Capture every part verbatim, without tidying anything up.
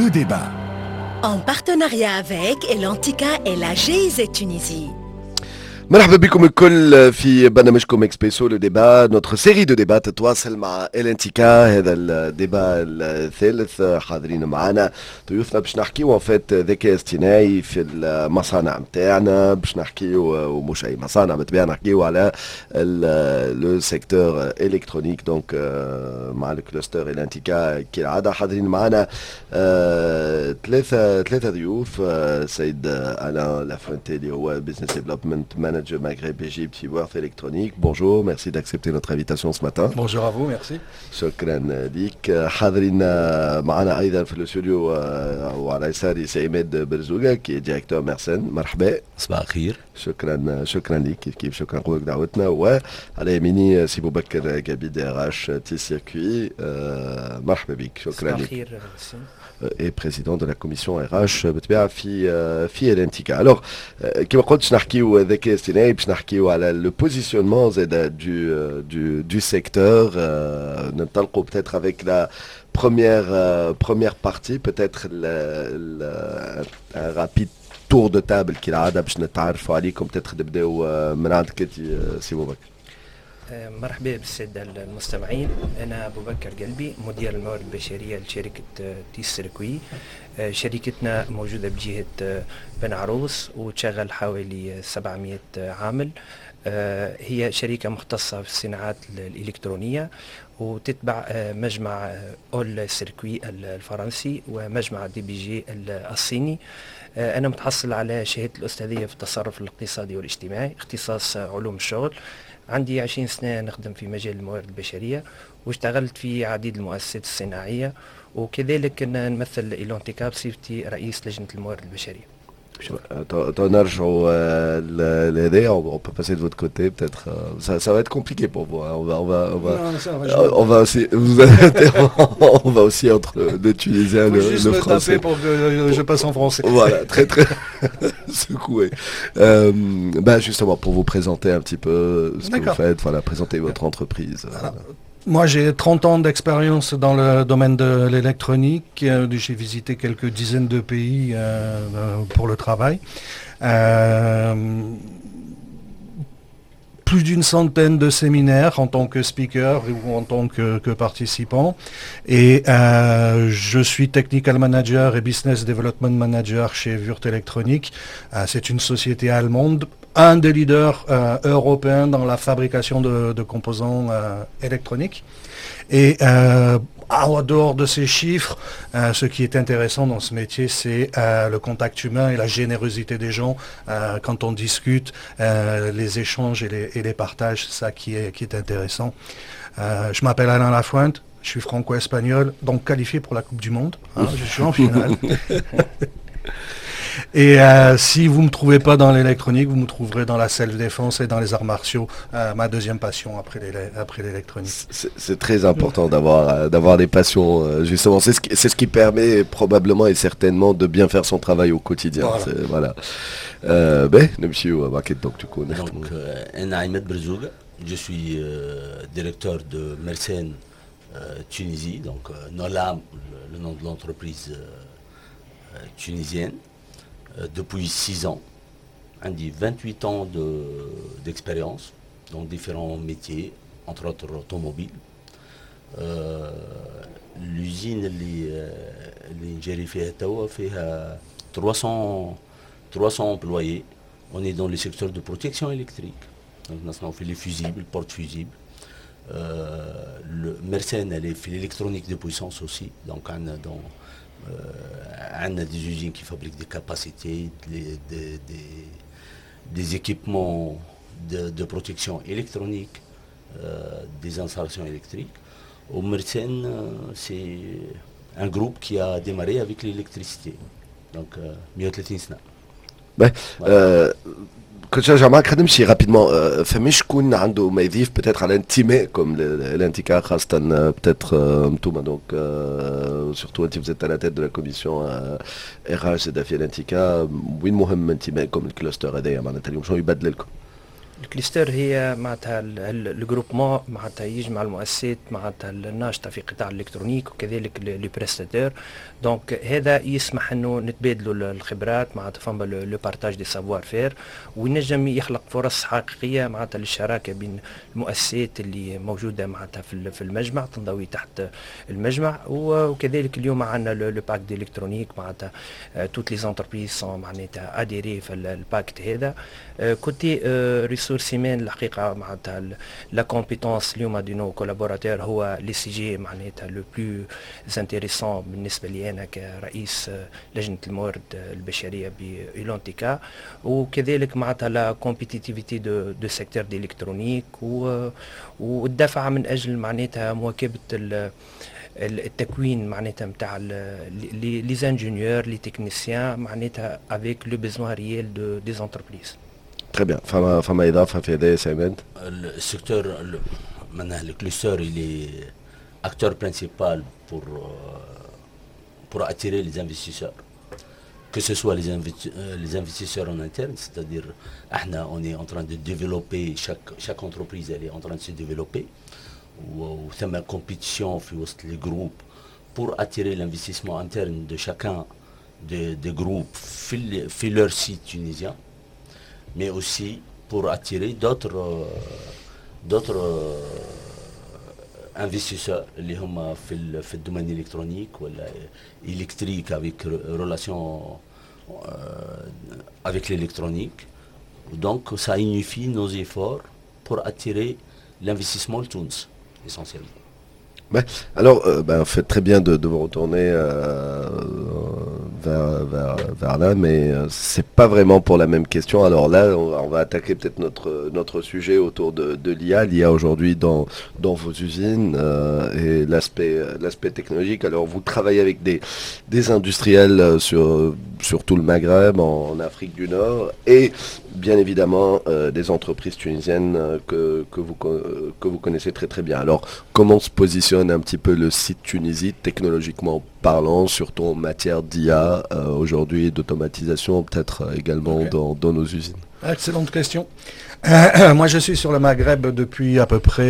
le débat. En partenariat avec Elantica et la G I Z Tunisie. مرحبا بكم الكل في برنامجكم اكسبريسو لو ديبا نوتر سيري دو ديبا تتواصل مع الانتيكا. هذا الديبا الثالث حاضرين معنا ضيوفنا باش نحكيو فات ذكاء اصطناعي في المصانع نتاعنا، باش نحكيو ومش اي مصانع بالطبيعه، نحكيو على لو سيكتور الكترونيك. دونك مع الكلستر الانتيكا كالعاده حاضرين معنا ثلاثه ثلاثه ضيوف. سيد انا لافونتي اللي هو بزنس ديفلوبمنت manager Maghreb Égypte في Worth Electronic. Bonjour, merci d'accepter notre invitation ce matin. Bonjour à vous, merci. شكرا ليك. حاضرين معنا ايضا في الاستوديو وعلى يساري سي عماد برزوقه كي ديريكتور ميرسن. مرحبا. صباح الخير. شكرا شكرا ليك كيف كيف شكرا قبولك دعوتنا. وعلى يميني سي بوبكر قبي دي ار اش تي سيركوي. مرحبا بك. شكرا ليك. صباح الخير. et président de la commission R H بالطبيعه في في الانتيكا. الوغ كيما قلت باش نحكيو ذكاء اصطناعي، باش نحكيو على لو بوزيسيونمون زاد دو دو دو سيكتور. ننطلقوا peut-être avec la première première partie, peut-être un rapide tour de table كالعاده باش نتعرفوا عليكم. peut-être نبداو من عندك انت سي بوبكر. مرحبا بالسادة المستمعين، أنا أبو بكر قلبي مدير الموارد البشرية لشركة تيس سيركوي. شركتنا موجودة بجهة بن عروس وتشغل حوالي سبعمائة عامل. هي شركة مختصة في الصناعات الإلكترونية وتتبع مجمع أول سيركوي الفرنسي ومجمع دي بي جي الصيني. أنا متحصل على شهادة الأستاذية في التصرف الاقتصادي والاجتماعي، اختصاص علوم الشغل. عندي عشرين سنة نخدم في مجال الموارد البشرية واشتغلت في عديد المؤسسات الصناعية، وكذلك نمثل إيلونتيكا بصفتي رئيس لجنة الموارد البشرية. نرجعوا لهذايا. on peut passer de votre côté peut-être. ça ça va être compliqué pour vous. on va on va on va non, ça, on va aussi on va aussi entre le tunisien le, juste le me français taper pour que je passe en français. Voilà, très très secoué. Euh, bah justement pour vous présenter un petit peu ce que vous faites, voilà, présenter votre entreprise. Alors, moi j'ai trente ans d'expérience dans le domaine de l'électronique. J'ai visité quelques dizaines de pays euh, pour le travail. Euh, plus d'une centaine de séminaires en tant que speaker ou en tant que, que participant. Et euh, je suis technical manager et business development manager chez Würth Electronic. Euh, c'est une société allemande, un des leaders euh, européens dans la fabrication de, de composants euh, électroniques. Et euh, en dehors de ces chiffres, euh, ce qui est intéressant dans ce métier, c'est euh, le contact humain et la générosité des gens euh, quand on discute, euh, les échanges et les, et les partages, c'est ça qui est, qui est intéressant. Euh, je m'appelle Alain Lafuente, je suis franco-espagnol, donc qualifié pour la Coupe du Monde. Hein, je suis en finale. Et euh, si vous ne me trouvez pas dans l'électronique, vous me trouverez dans la self-défense et dans les arts martiaux, euh, ma deuxième passion après, après l'électronique. C'est, c'est très important d'avoir, euh, d'avoir des passions, euh, justement. C'est ce, qui, c'est ce qui permet probablement et certainement de bien faire son travail au quotidien. Voilà. C'est, voilà. Euh, ben, monsieur Bakit, donc tu connais. Donc, Anna Ahmed Berzoug, je suis euh, directeur de Mersen euh, Tunisie, donc euh, Nolam, le, le nom de l'entreprise euh, euh, tunisienne. Depuis six ans, on dit vingt-huit ans de, d'expérience dans différents métiers, entre autres automobiles. Euh, l'usine اللي نجري فيها توا فيها trois cents trois cents employés. On est dans le secteur de protection électrique. Donc on fait les fusibles, les porte-fusibles. Euh, le Mersen, elle est fait l'électronique de puissance aussi. Donc on a dans Euh, on a des usines qui fabriquent des capacités, des, des, des, des équipements de, de protection électronique, euh, des installations électriques. Au Mersen, euh, c'est un groupe qui a démarré avec l'électricité. Donc, مية وثلاثين سنة. Ben, euh, كنت نرجع معك خدم شي رابيدمون. فما شكون عنده ما يضيف بتاتر على انتماء كوم الانتيكا خاصة بتاتر نتوما دونك سورتو انت فزيت على تيت دو لا كوميسيون ار اش زاد في الانتيكا. وين مهم انتمائكم الكلاستر هذايا معناتها اليوم شنو يبدل لكم؟ الكليستر هي معناتها الجروبمون معناتها يجمع المؤسسات معناتها الناشطه في قطاع الالكترونيك وكذلك لي بريستاتور. دونك هذا يسمح انه نتبادلوا الخبرات معناتها فما لو بارتاج دي سافوار فير، وينجم يخلق فرص حقيقيه معناتها للشراكه بين المؤسسات اللي موجوده معناتها في المجمع تنضوي تحت المجمع. وكذلك اليوم عندنا لو باك دي الكترونيك معناتها توت لي زونتربريز سون معناتها اديري في الباكت هذا. كوتي ريسورس هيومان الحقيقه معناتها لا كومبيتونس اليوم دي نو كولابوراتور هو لي سي جي معناتها لو بلو انتريسون بالنسبه لي انا كرئيس لجنه الموارد البشريه بإيلونتيكا، وكذلك معناتها لا كومبيتيتيفيتي دو دو سيكتور دي الكترونيك والدفع من اجل معناتها مواكبه التكوين معناتها نتاع لي زانجينيور لي تكنيسيان معناتها افيك لو بيزوان ريال دو دي زونتربريز. تري بيان. فما فما اضافه في هذا يا سعيد؟ السيكتور معناها الكلوستر اللي acteur principal pour pour attirer les investisseurs, que ce soit les, investi les investisseurs en interne, c'est-à-dire on est en train de développer, chaque, chaque entreprise elle est en train de se développer, ou ثم compétition في وسط les groupes pour attirer l'investissement interne de chacun des, des groupes في leur site tunisien, mais aussi pour attirer d'autres d'autres investisseurs اللي هم في في الدومين électronique ولا électrique avec relation euh, avec l'électronique. Donc ça unifie nos efforts pour attirer l'investissement de Tunis essentiellement. Ouais. Alors, euh, ben, faites très bien de, de vous retourner euh, vers, vers, vers là, mais euh, c'est pas vraiment pour la même question. Alors là, on va, on va attaquer peut-être notre, notre sujet autour de, de l'I A, l'I A aujourd'hui dans, dans vos usines euh, et l'aspect, l'aspect technologique. Alors vous travaillez avec des, des industriels sur, sur tout le Maghreb, en, en Afrique du Nord, et bien évidemment euh, des entreprises tunisiennes euh, que, que, vous, euh, que vous connaissez très très bien. Alors comment se positionne un petit peu le site Tunisie, technologiquement parlant, surtout en matière d'I A euh, aujourd'hui, d'automatisation peut-être euh, également okay. dans, dans nos usines? Excellente question. Euh, moi je suis sur le Maghreb depuis à peu près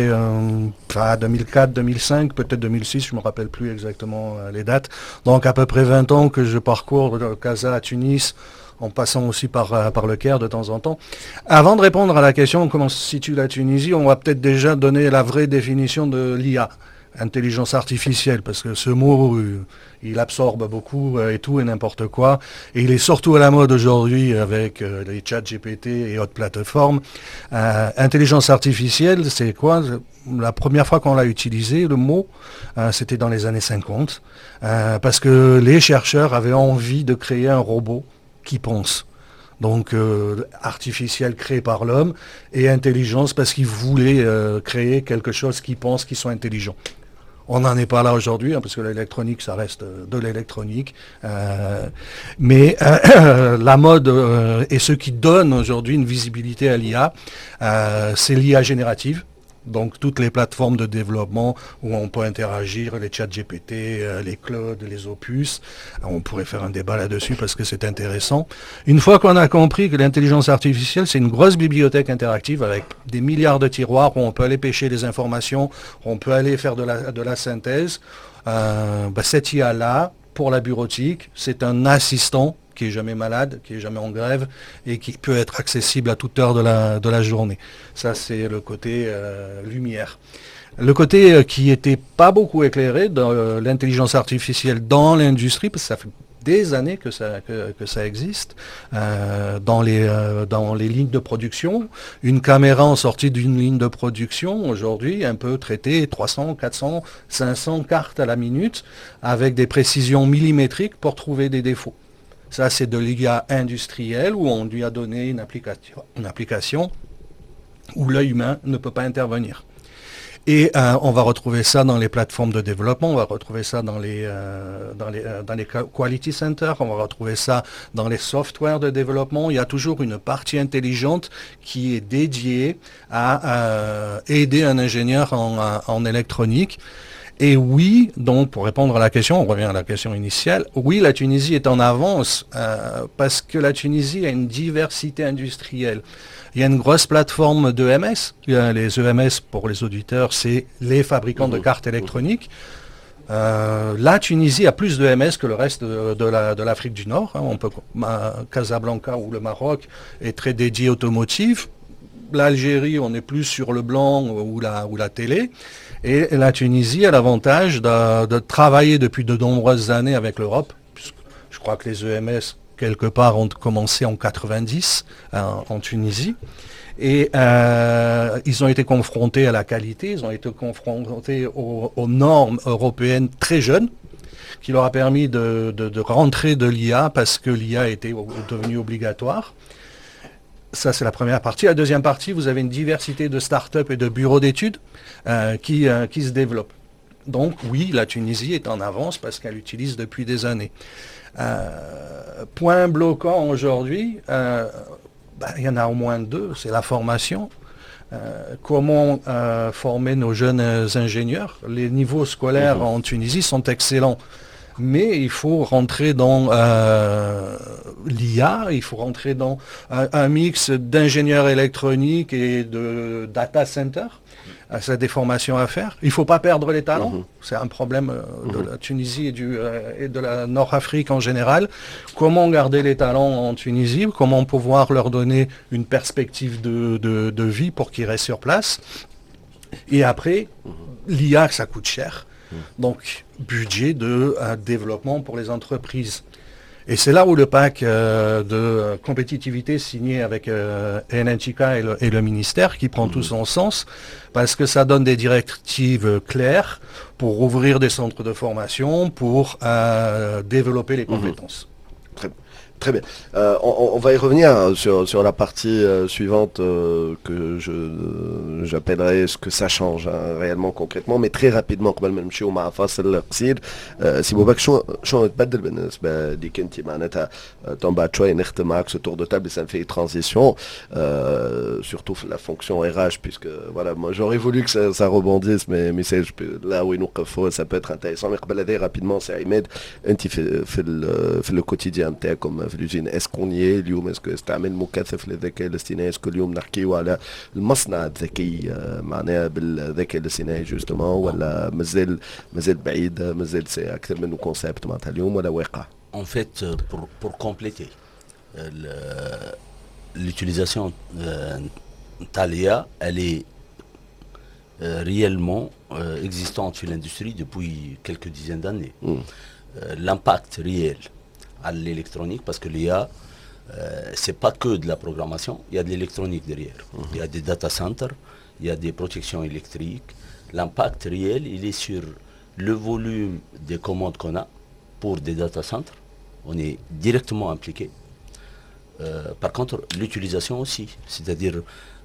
euh, deux mille quatre deux mille cinq, peut-être deux mille six, je ne me rappelle plus exactement euh, les dates. Donc à peu près vingt ans que je parcours de Casa à Tunis, en passant aussi par, euh, par le Caire de temps en temps. Avant de répondre à la question comment se situe la Tunisie, on va peut-être déjà donner la vraie définition de l'I A. Intelligence artificielle, parce que ce mot, euh, il absorbe beaucoup euh, et tout et n'importe quoi. Et il est surtout à la mode aujourd'hui avec euh, les chats G P T et autres plateformes. Euh, intelligence artificielle, c'est quoi? La première fois qu'on l'a utilisé, le mot, euh, c'était dans les années cinquante, euh, parce que les chercheurs avaient envie de créer un robot qui pense. Donc euh, artificiel créé par l'homme et intelligence parce qu'ils voulaient euh, créer quelque chose qui pense, qui soit intelligent. On n'en est pas là aujourd'hui, hein, parce que l'électronique, ça reste de l'électronique. Euh, mais euh, la mode euh, et ce qui donne aujourd'hui une visibilité à l'I A, euh, c'est l'I A générative. Donc toutes les plateformes de développement où on peut interagir, les chats G P T, euh, les Claude, les Opus, on pourrait faire un débat là-dessus parce que c'est intéressant. Une fois qu'on a compris que l'intelligence artificielle c'est une grosse bibliothèque interactive avec des milliards de tiroirs où on peut aller pêcher des informations, où on peut aller faire de la, de la synthèse, euh, bah, cette I A-là, pour la bureautique, c'est un assistant qui est jamais malade, qui est jamais en grève et qui peut être accessible à toute heure de la, de la journée. Ça, c'est le côté euh, lumière. Le côté euh, qui n'était pas beaucoup éclairé dans euh, l'intelligence artificielle dans l'industrie, parce que ça fait des années que ça, que, que ça existe, euh, dans, les, euh, dans les lignes de production. Une caméra en sortie d'une ligne de production, aujourd'hui, elle peut traiter trois cents, quatre cents, cinq cents cartes à la minute avec des précisions millimétriques pour trouver des défauts. Ça, c'est de l'I A industrielle où on lui a donné une application, une application où l'œil humain ne peut pas intervenir. Et euh, on va retrouver ça dans les plateformes de développement, on va retrouver ça dans les, euh, dans les, euh, dans les quality centers, on va retrouver ça dans les softwares de développement. Il y a toujours une partie intelligente qui est dédiée à euh, aider un ingénieur en, en électronique. Et oui, donc pour répondre à la question, on revient à la question initiale, oui, la Tunisie est en avance euh, parce que la Tunisie a une diversité industrielle. Il y a une grosse plateforme d'E M S. Les E M S, pour les auditeurs, c'est les fabricants mmh. de cartes électroniques. Euh, la Tunisie a plus de E M S que le reste de, de, la, de l'Afrique du Nord. Hein. On peut, ma, Casablanca ou le Maroc est très dédié automotive. L'Algérie, on est plus sur le blanc ou la, ou la télé. Et la Tunisie a l'avantage de, de travailler depuis de nombreuses années avec l'Europe. Je crois que les E M S, quelque part, ont commencé en quatre-vingt-dix hein, en Tunisie. Et euh, ils ont été confrontés à la qualité, ils ont été confrontés aux, aux normes européennes très jeunes, qui leur a permis de, de, de rentrer de l'I A parce que l'I A était devenue obligatoire. Ça, c'est la première partie. La deuxième partie, vous avez une diversité de start-up et de bureaux d'études euh, qui, euh, qui se développent. Donc oui, la Tunisie est en avance parce qu'elle l'utilise depuis des années. Euh, point bloquant aujourd'hui, euh, ben, il y en a au moins deux, c'est la formation. Euh, comment euh, former nos jeunes ingénieurs? Les niveaux scolaires mmh. en Tunisie sont excellents. Mais il faut rentrer dans euh, l'I A, il faut rentrer dans un, un mix d'ingénieurs électroniques et de data centers. C'est des formations à faire. Il ne faut pas perdre les talents. Mmh. C'est un problème euh, de mmh. la Tunisie et, du, euh, et de la Nord-Afrique en général. Comment garder les talents en Tunisie? Comment pouvoir leur donner une perspective de, de, de vie pour qu'ils restent sur place? Et après, mmh. l'I A, ça coûte cher. Donc, budget de euh, développement pour les entreprises. Et c'est là où le pacte euh, de euh, compétitivité signé avec euh, Elentica et le, et le ministère qui prend mmh. tout son sens, parce que ça donne des directives claires pour ouvrir des centres de formation, pour euh, développer les compétences. Mmh. Très bien. Très bien. Euh, on, on va y revenir sur, sur la partie euh, suivante euh, que je, euh, j'appellerai ce que ça change hein, réellement concrètement, mais très rapidement قبل ما نمشيو مع فاصل قصير سي بوباك شو شو تبدل بالنسبه ليك انت معناتها طون بعد شويه نختم معك ce tour de table et ça me fait une transition euh, surtout la fonction R H puisque voilà moi j'aurais voulu que ça, ça rebondisse mais mais c'est là où il nous faut ça peut être intéressant mais قبل هذا rapidement c'est Ahmed انت في في في le quotidien نتاعكم في اليوجين اسكو ني اليوم اسكو استعمال مكثف للذكاء الاصطناعي اسكو اليوم نحكيو على المصنع الذكي معناها بالذكاء الاصطناعي جوستومون ولا مازال مازال بعيد مازال سي اكثر منه كونسيبت معناتها اليوم ولا واقع؟ En fait, pour, pour compléter euh, le, l'utilisation euh, Thalia, elle est euh, réellement euh, existante sur l'industrie depuis quelques dizaines d'années. Mm. Euh, l'impact réel à l'électronique, parce que l'I A, euh, c'est pas que de la programmation, il y a de l'électronique derrière. Mm-hmm. Il y a des data centers, il y a des protections électriques. L'impact réel, il est sur le volume des commandes qu'on a pour des data centers. On est directement impliqué. Euh, par contre, l'utilisation aussi, c'est-à-dire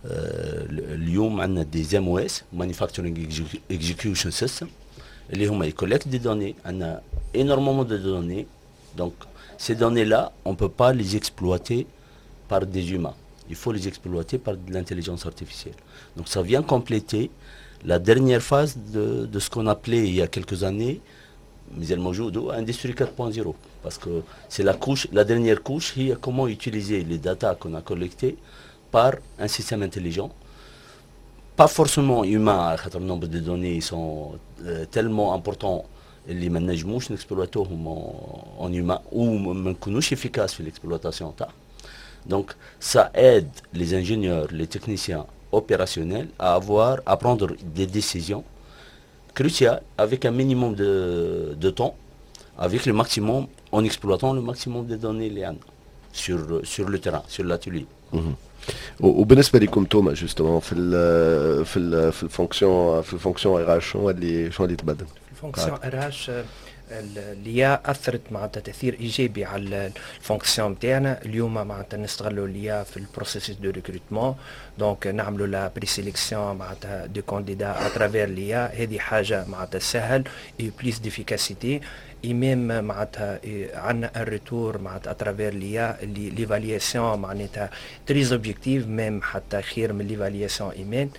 اليوم عندنا des M O S, Manufacturing Execution System, اللي هما ils collectent des données, on a énormément de données, donc ces données-là, on ne peut pas les exploiter par des humains, il faut les exploiter par de l'intelligence artificielle. Donc ça vient compléter la dernière phase de, de ce qu'on appelait il y a quelques années Industrie quatre point zéro, parce que c'est la couche, la dernière couche, il y a comment utiliser les datas qu'on a collectées par un système intelligent, pas forcément humain, le nombre de données sont euh, tellement importants, les management n'exploitons en, en humain ou ne efficace sur l'exploitation. Donc ça aide les ingénieurs, les techniciens opérationnels à avoir, à prendre des décisions cruciales avec un minimum de, de temps, avec le maximum, en exploitant le maximum de données sur, sur le terrain, sur l'atelier. Mm-hmm. وبالنسبه لكم توما جوستومون في ال في ال في الفونكسيون في الفونكسيون ار اش شنو اللي شنو اللي تبدل؟ في الفونكسيون ار اش اللي اثرت معناتها تاثير ايجابي على الفونكسيون نتاعنا اليوم معناتها نستغلوا اللي في البروسيس دو ريكروتمون دونك نعملوا لا بريسيليكسيون معناتها دو كانديدا اترافير اللي هذه حاجه معناتها سهل اي بليس ديفيكاسيتي اي ميم معناتها عندنا الريتور معناتها اترافير ليا اللي ليفالياسيون معناتها تري اوبجيكتيف ميم حتى خير من ليفالياسيون ايمان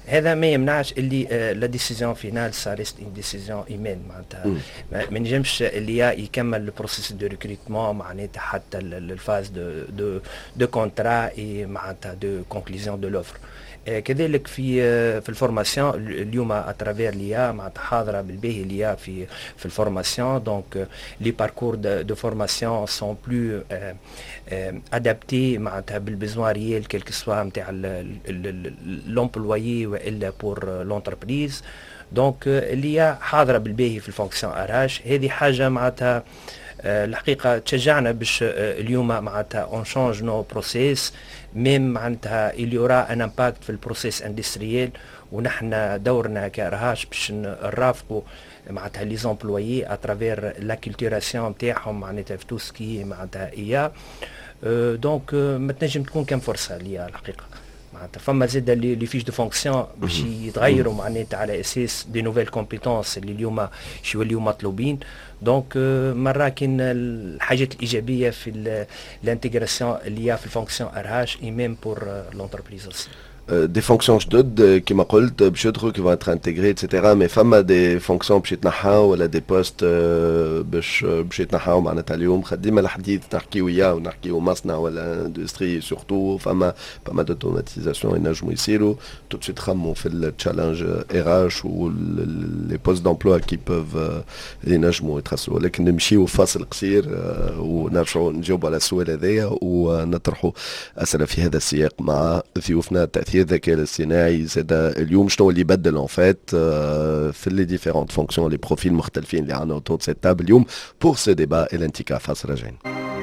هذا ما يمنعش اللي لا ديسيزيون فينال سا ريست اون ديسيزيون ايمان معناتها ما نجمش اللي يكمل البروسيس دو ريكروتمون معناتها حتى الفاز دو دو دو كونترا اي معناتها دو كونكلوزيون دو لوفر. كذلك في في الفورماسيون اليوم اترافير ليا معناتها حاضره بالباهي ليا في في الفورماسيون دونك لي باركور دو فورماسيون سون بلو ادابتي معناتها بالبيزوان ريال كيل كو سوا نتاع لومبلويي والا بور لونتربريز. دونك اللي حاضره بالباهي في الفونكسيون اراش هذه حاجه معناتها الحقيقه تشجعنا باش اليوم معناتها اون شونج نو بروسيس ميم معناتها اليورا ان امباكت في البروسيس اندستريال ونحن دورنا كرهاش باش نرافقوا معناتها لي زومبلويي اترافير لا كولتوراسيون نتاعهم معناتها في تو سكي معناتها ايا دونك ما تنجم تكون كم فرصه ليا الحقيقه معناتها فما زاد لي فيش دو فونكسيون باش يتغيروا معناتها على اساس دي نوفيل كومبيتونس اللي اليوم شي يوليو مطلوبين. دونك مرة كاين الحاجات الإيجابية في الانتجراسيون اللي هي في الفونكسيون ارهاش اي ميم بور لونتربريز aussi. دي فونكسيون جدد كما قلت باش يدخلوا كي فون انتيغري اتسيتيرا مي فما دي فونكسيون باش يتنحاو ولا دي بوست باش باش يتنحاو معناتها اليوم ديما الحديث نحكيو اياه ونحكيو مصنع ولا اندستري سورتو فما فما دوتوماتيزاسيون ينجموا يصيروا تو سويت خموا في التشالنج ار اش و لي بوست دومبلوا كي بوف ينجموا يتخسروا. ولكن نمشيو فاصل قصير ونرجعوا نجاوبوا على السؤال هذايا ونطرحوا اسئله في هذا السياق مع ضيوفنا. تأثير الذكاء الاصطناعي زاد اليوم شنو اللي بدل اون فات في لي ديفيرونت فونكسيون لي بروفيل مختلفين اللي عندنا اوتور سيت تابل اليوم بور سو ديبا الانتيكا فاصل راجعين.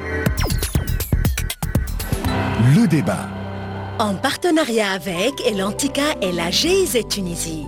Le débat. En partenariat avec Elantica et la G I Z Tunisie.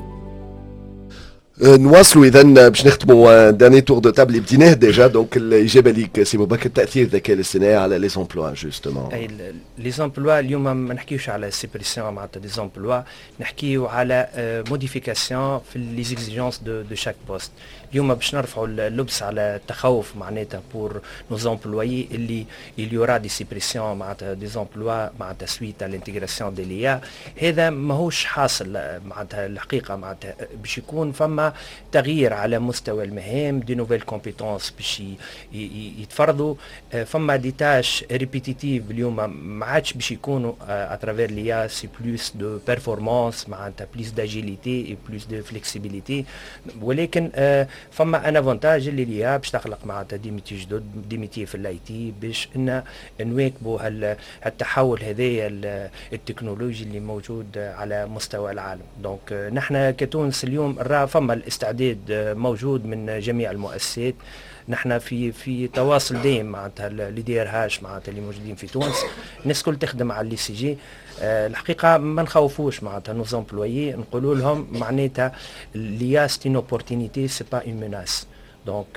نواصلوا اذا باش نختموا داني تور دو تابل اللي بديناه ديجا. دونك الاجابه ليك سي بوبكر تاثير الذكاء الاصطناعي على لي زومبلوا جوستومون. اي لي زومبلوا اليوم ما نحكيوش على سيبريسيون معناتها دي زومبلوا نحكيو على موديفيكاسيون في لي زيكزيجونس دو دو شاك بوست. اليوم باش نرفعوا اللبس على التخوف معناتها بور نو زومبلويي اللي يليورا دي سيبريسيون معناتها دي زومبلوا معناتها سويت على الانتجراسيون دي ليا. هذا ماهوش حاصل معناتها الحقيقه معناتها باش يكون فما تغيير على مستوى المهام دي نوفيل كومبيتونس باش يتفرضوا. فما دي تاش ريبيتيتيف اليوم ما عادش باش يكونوا اترافير ليا سي بلوس دو بيرفورمانس معناتها بلوس داجيليتي اي بلوس دو فليكسيبيليتي. ولكن فما ان افونتاج اللي ليا باش تخلق معناتها دي ميتي جدد دي ميتي في الاي تي باش ان نواكبوا هالتحول هذايا التكنولوجي اللي موجود على مستوى العالم. دونك نحن كتونس اليوم راه فما الاستعداد موجود من جميع المؤسسات. نحن في في تواصل دائم معناتها اللي دايرهاش معناتها اللي موجودين في تونس الناس كل تخدم على اللي سي جي. أه الحقيقه ما نخوفوش معناتها نو زومبلويي نقولوا لهم معناتها ليا ستي ان اوبورتونيتي سي با اون ميناس. دونك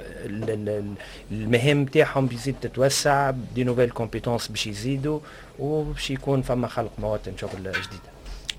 المهام نتاعهم بيزيد تتوسع دي نوفيل كومبيتونس باش يزيدوا وباش يكون فما خلق مواطن شغل جديده.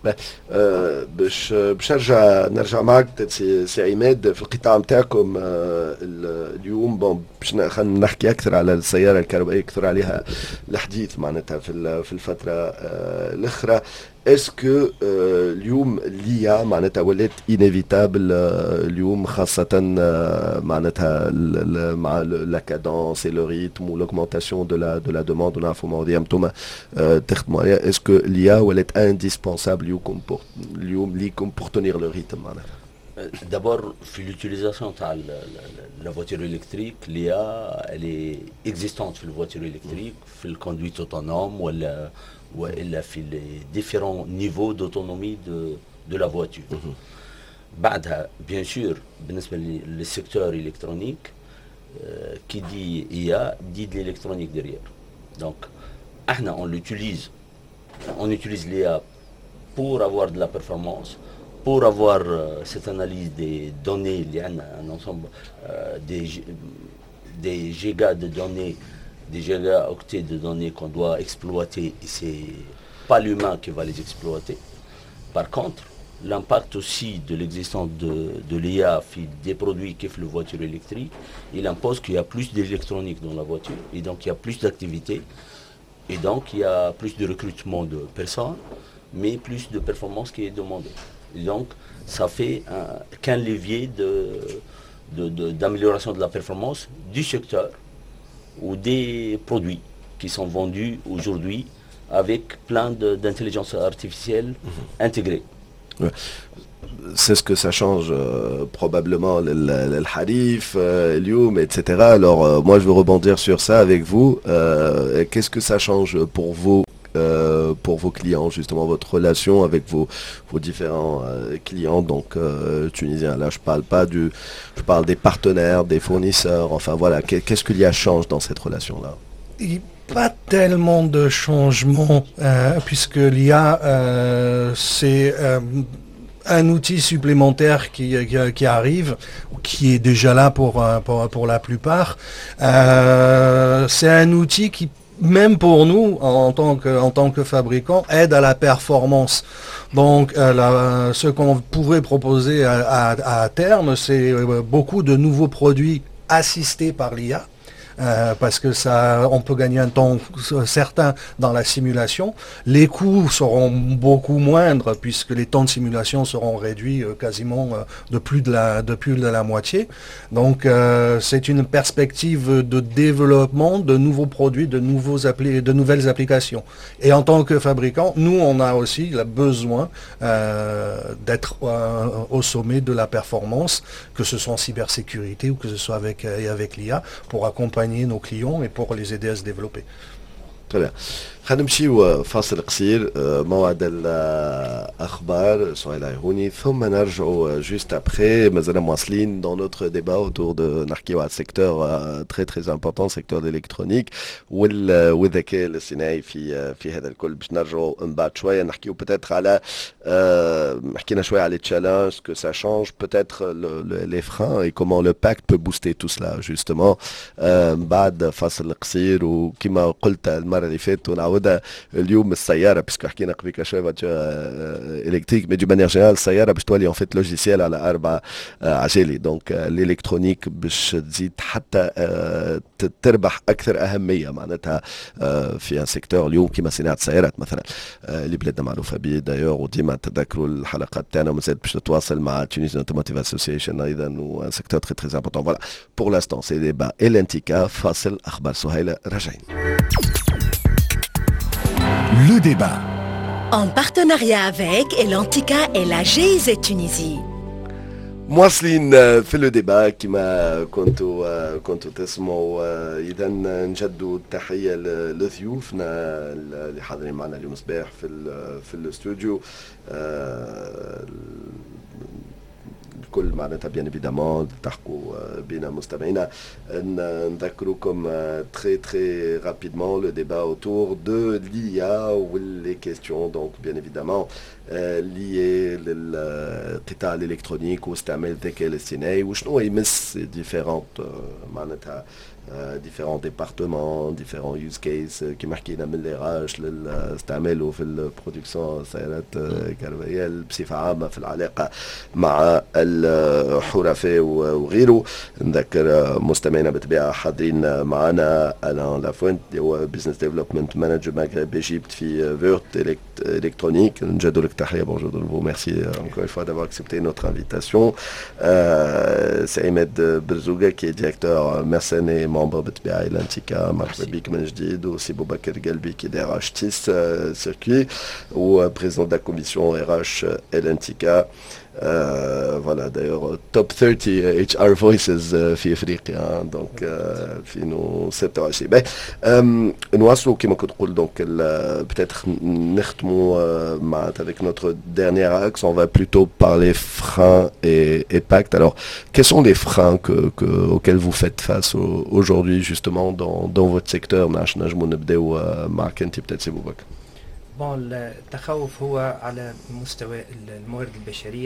أه باش باش نرجع نرجع معك سي, سي عماد في القطاع نتاعكم. أه اليوم بون باش نحكي اكثر على السياره الكهربائيه اكثر عليها الحديث معناتها في في الفتره أه الاخرى. اسكو أه اليوم ليا معناتها ولات انيفيتابل أه اليوم خاصه أه معناتها مع لا كادونس لو ريتم ولوغمونتاسيون دو لا دو لا دوموند ونعرفوا مواضيع انتم أه تخدموا عليها. اسكو ليا ولات انديسبونسابل اليوم بور اليوم ليكم بور تونير لو ريتم معناتها؟ D'abord, l'utilisation de la voiture électrique, l'I A, elle est existante sur la voiture électrique, sur la conduite autonome, ou elle, ou elle a fait les différents niveaux d'autonomie de, de la voiture. بعدها, bien sûr, le secteur électronique, euh, qui dit I A, dit de l'électronique derrière. Donc, on l'utilise, on utilise l'I A pour avoir de la performance, pour avoir euh, cette analyse des données, il y a un, un ensemble euh, des, des gigas de données, des gigaoctets de données qu'on doit exploiter, et c'est pas l'humain qui va les exploiter. Par contre, l'impact aussi de l'existence de, de l'I A des produits qui font la voiture électrique, il impose qu'il y a plus d'électronique dans la voiture, et donc il y a plus d'activité, et donc il y a plus de recrutement de personnes, mais plus de performance qui est demandée. Et donc, ça fait un, qu'un levier de, de, de, d'amélioration de la performance du secteur ou des produits qui sont vendus aujourd'hui avec plein de, d'intelligence artificielle mmh. intégrée. Ouais. C'est ce que ça change euh, probablement le, le, le Harif, euh, Lyoum, et cetera. Alors euh, moi je veux rebondir sur ça avec vous. Euh, qu'est-ce que ça change pour vous, euh, pour vos clients, justement votre relation avec vos, vos différents euh, clients, donc euh, tunisiens. Là je parle pas du, je parle des partenaires, des fournisseurs. Enfin voilà, qu'est-ce qu'il y a change dans cette relation-là? Il... Pas tellement de changements, euh, puisque l'I A, euh, c'est euh, un outil supplémentaire qui, qui, qui arrive, qui est déjà là pour, pour, pour la plupart. Euh, c'est un outil qui, même pour nous, en tant que, en tant que fabricant, aide à la performance. Donc, euh, la, ce qu'on pourrait proposer à, à, à terme, c'est euh, beaucoup de nouveaux produits assistés par l'I A. Euh, parce que ça, on peut gagner un temps certain dans la simulation. Les coûts seront beaucoup moindres puisque les temps de simulation seront réduits euh, quasiment euh, de plus de la, de plus de la moitié. Donc euh, c'est une perspective de développement de nouveaux produits, de, nouveaux appli- de nouvelles applications. Et en tant que fabricant, nous on a aussi le besoin euh, d'être euh, au sommet de la performance, que ce soit en cybersécurité ou que ce soit avec, euh, avec l'I A, pour accompagner nos clients et pour les aider à se développer. Très bien. خلينا نمشيو فاصل قصير موعد الاخبار سهيل عيهوني ثم نرجعوا جوست ابخي مازال مواصلين dans notre débat autour de نحكيو على السيكتور très très important secteur الالكترونيك والذكاء الاصطناعي في في هذا الكل باش نرجعوا من بعد شويه نحكيو peut-être على حكينا شويه على التشالنج que ça change peut-être le, le, les freins et comment le pacte peut booster tout cela justement بعد فاصل قصير وكما قلت المره اللي فاتت ونعاود اليوم السياره باسكو حكينا قبيله شويه فاتور الكتريك مي دو مانيير جينيرال السياره باش تولي اون فيت لوجيسيال على اربع عجالي دونك الالكترونيك باش تزيد حتى تربح اكثر اهميه معناتها في ان سيكتور اليوم كما صناعه السيارات مثلا اللي بلادنا معروفه به دايوغ وديما تذكروا الحلقات تاعنا ومازال باش تتواصل مع تونيزيان اوتوموتيف اسوسيشن ايضا وان سيكتور تري تري امبورطون فوالا بور لانستون سي ديبا الانتيكا فاصل اخبار سهيله راجعين. Le débat. En partenariat avec Elantica et la G I Z Tunisie. مواصلين في لو ديبا كما كنتوا كنتوا تسمعوا. اذا نجدوا التحيه لضيوفنا اللي حاضرين معنا اليوم صباح في في الاستوديو الكل معناتها بيان ايفيدامون تحكوا بين مستمعينا. نذكركم très très rapidement le débat autour de l'I A ou les questions donc bien évidemment liées للقطاع الالكترونيك واستعمال الذكاء الاصطناعي وشنو يمس différentes معناتها différents départements, différents use cases كما حكينا من الاراج لاستعماله في البرودكسيون السيارات الكهربائيه بصفه عامه في العلاقه مع الحرفاء وغيره. نذكر مستمعينا بالطبيعه حاضرين معنا الان لافوينت اللي هو بزنس ديفلوبمنت مانجر مغرب ايجيبت في فيرت الكترونيك. نجدوا لك تحيه بونجور دو نوفو ميرسي encore une fois d'avoir accepté notre invitation. C'est Ahmed Berzouga qui est directeur Mersenne et membre بالطبيعه الانتيكا. مرحبا بك من جديد. وسي بوبكر قلبي qui est R H تيس circuit ou président de la commission R H الانتيكا. Euh, voilà d'ailleurs top thirty H R voices euh, في افريقيا دونك euh, في نو ستة وعشرين. باهي euh, نواصلوا كما كنت نقول دونك peut-être نختموا مع avec notre dernier axe. On va plutôt parler freins et, et pacte. Alors quels sont les freins que, que, auxquels vous faites face au, aujourd'hui justement dans, dans votre secteur؟ نعرفش نجموا نبداو معك انت peut-être سي بوبكر. بون التخوف هو على مستوى الموارد البشريه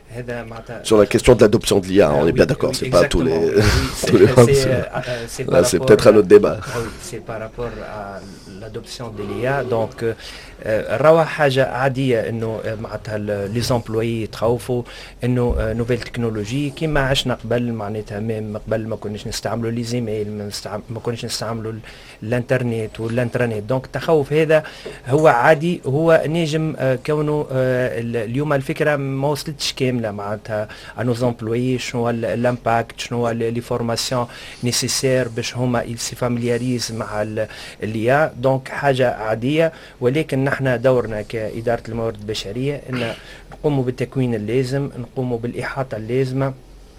Sur la question de l'adoption de l'I A, on est oui, bien d'accord, oui, c'est pas tous les, oui, tous les c'est, c'est, euh, euh, c'est là, c'est rapport peut-être un autre débat. Oui, c'est par rapport à l'adoption de l'I A. Donc روا حاجة عادية انه معناتها لي زامبلوي يتخوفوا انه نوفيل تكنولوجي كيما عشنا قبل معناتها من قبل ما كناش نستعملوا لي زيميل ما, ما كناش نستعملوا الانترنت والانترنت. دونك التخوف هذا هو عادي، هو نجم كونه اليوم الفكرة ما وصلتش كاملة معناتها انو زامبلوي شنو الامباكت شنو لي فورماسيون نيسيسير باش هما يسي فاميلياريز مع الإي. دونك حاجة عادية، ولكن نحن دورنا كإدارة الموارد البشرية أن نقوم بالتكوين اللازم، نقوم بالإحاطة اللازمة.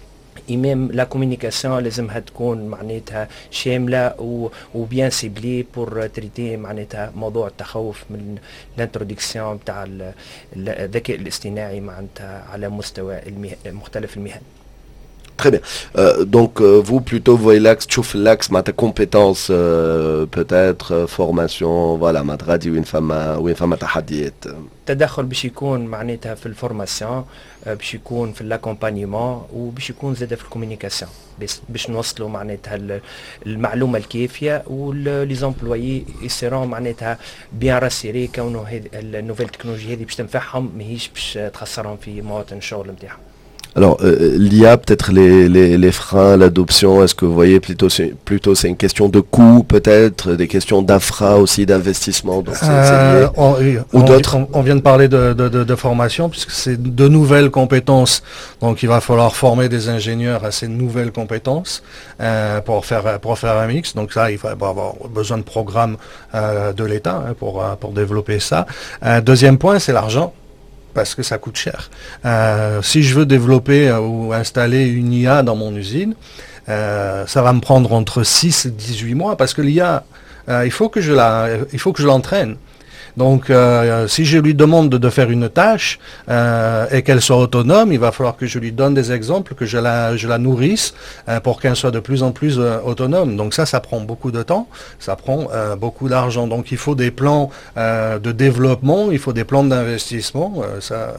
إمام لا كوميونيكاسيون لازمها تكون معناتها شاملة وبيان سيبلي بور تريتي معناتها موضوع التخوف من الانتروديكسيون بتاع الذكاء الاصطناعي معناتها على مستوى مختلف المهن. Très bien. Euh, donc euh, vous plutôt voyez l'axe, tchouf l'axe, ma compétence euh, peut-être euh, formation, voilà, ma radio une femme ou une femme tahadiyet. التدخل باش يكون معناتها في الفورماسيون، باش يكون في الاكومبانيمون، وباش يكون زاده في الكوميونيكاسيون باش نوصلوا معناتها المعلومه الكافيه ولي زامبلويي يصيرون معناتها بيان راسيري كونه هذه النوفيل تكنولوجي هذه باش تنفعهم ماهيش باش تخسرهم في مواطن الشغل نتاعهم. Alors, euh, l'I A, peut-être les, les, les freins, l'adoption, est-ce que vous voyez plutôt c'est, plutôt c'est une question de coût, peut-être, des questions d'infra aussi, d'investissement, donc c'est, euh, c'est on, ou on, d'autres on, on vient de parler de, de, de, de formation, puisque c'est de nouvelles compétences, donc il va falloir former des ingénieurs à ces nouvelles compétences euh, pour, faire, pour faire un mix. Donc ça, il va avoir besoin de programmes euh, de l'État hein, pour, pour développer ça. Euh, deuxième point, c'est l'argent. Parce que ça coûte cher. Euh, si je veux développer euh, ou installer une I A dans mon usine, euh, ça va me prendre entre six et dix-huit mois parce que l'I A, euh, il faut que je la, il faut que je l'entraîne. Donc euh, si je lui demande de, de faire une tâche euh, et qu'elle soit autonome, il va falloir que je lui donne des exemples, que je la, je la nourrisse euh, pour qu'elle soit de plus en plus euh, autonome. Donc ça, ça prend beaucoup de temps, ça prend euh, beaucoup d'argent. Donc il faut des plans euh, de développement, il faut des plans d'investissement. Euh, ça,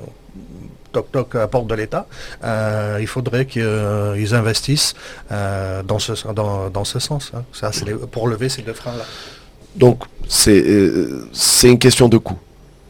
toc toc à porte de l'État, euh, il faudrait qu'ils euh, investissent euh, dans, ce, dans, dans ce sens. Hein. Ça, c'est les, pour lever ces deux freins-là. Donc, c'est, euh, c'est une question de coût.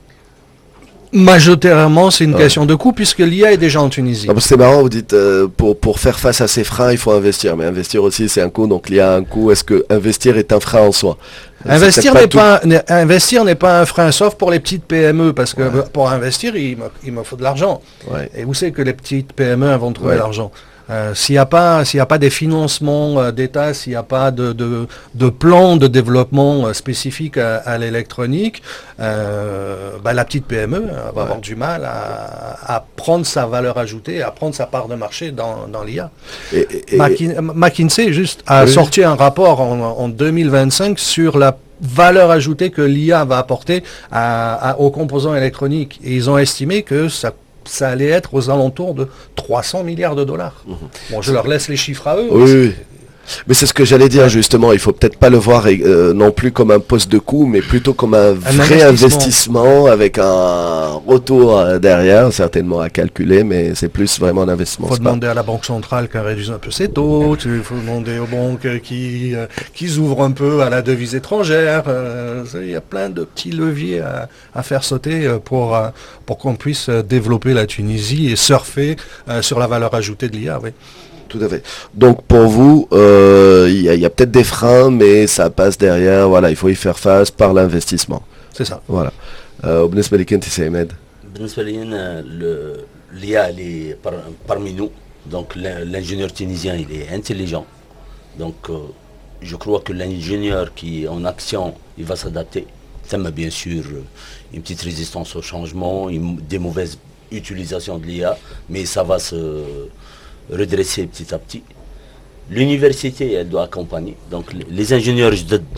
Majoritairement, c'est une ouais. question de coût, puisque l'I A est déjà en Tunisie. Non, parce que c'est marrant, vous dites, euh, pour, pour faire face à ces freins, il faut investir. Mais investir aussi, c'est un coût, donc l'I A a un coût. Est-ce que investir est un frein en soi ? Investir n'est pas, n'est, investir n'est pas un frein, sauf pour les petites P M E, parce que ouais. pour investir, il me, il me faut de l'argent. Ouais. Et vous savez que les petites P M E vont trouver ouais. l'argent. Euh, s'il n'y a pas, s'il n'y a pas des financements euh, d'État, s'il n'y a pas de, de, de plan de développement euh, spécifique à, à l'électronique, euh, bah, la petite P M E va ouais. avoir du mal à, à prendre sa valeur ajoutée, à prendre sa part de marché dans, dans l'I A. Et, et, McKin- McKinsey juste a oui. sorti un rapport en, en deux mille vingt-cinq sur la valeur ajoutée que l'I A va apporter à, à, aux composants électroniques. Et ils ont estimé que ça ça allait être aux alentours de trois cents milliards de dollars. Mmh. Bon, je leur laisse les chiffres à eux. Oui, oui. Mais c'est ce que j'allais dire justement, il faut peut-être pas le voir euh, non plus comme un poste de coût, mais plutôt comme un, un vrai investissement. investissement avec un retour euh, derrière, certainement à calculer, mais c'est plus vraiment un investissement. Il faut demander pas... à la Banque centrale qu'elle réduise un peu ses taux, il faut demander aux banques qui, euh, qui ouvrent un peu à la devise étrangère, euh, il y a plein de petits leviers à, à faire sauter pour, euh, pour qu'on puisse développer la Tunisie et surfer euh, sur la valeur ajoutée de l'I A. Oui. Tout à fait. Donc pour vous, il euh, y a, y a peut-être des freins, mais ça passe derrière. Voilà, il faut y faire face par l'investissement. C'est ça. Voilà. بالنسبة لك أنت سي عماد. بالنسبة لي l'I A est par, parmi nous. Donc l'ingénieur tunisien, il est intelligent. Donc euh, je crois que l'ingénieur qui est en action, il va s'adapter. Ça m'a bien sûr une petite résistance au changement, une, des mauvaises utilisations de l'I A, mais ça va se redresser petit à petit. L'université, elle doit accompagner. Donc les ingénieurs